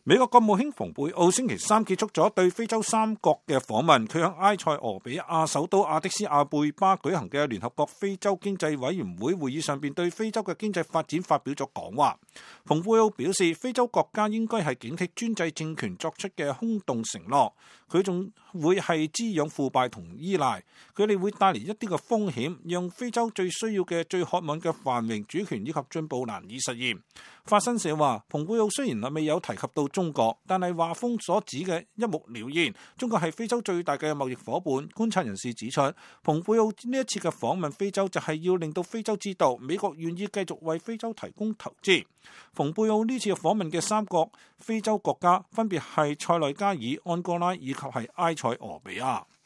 美國國務卿蓬佩奧星期三結束咗對非洲三國嘅訪問，佢向埃塞俄比亞首都阿迪斯阿貝巴舉行嘅聯合國非洲經濟委員會會議上邊，對非洲嘅經濟發展發表咗講話。蓬佩奧表示，非洲國家應該係警惕專制政權作出嘅空洞承諾，佢仲會係滋養腐敗同依賴，佢哋會帶嚟一啲嘅風險，讓非洲最需要嘅、最渴望嘅繁榮、主權以及進步難以實現。法新社話，蓬佩奧雖然未有提及到中國，但係話風所指嘅一目了然，中國係非洲最大嘅貿易夥伴。觀察人士指出，蓬佩奧呢一次嘅訪問非洲就係要令到非洲知道美國願意繼續為非洲提供投資。蓬佩奧呢次訪問嘅三個非洲國家分別係塞內加爾、安哥拉以及係埃塞俄比亞。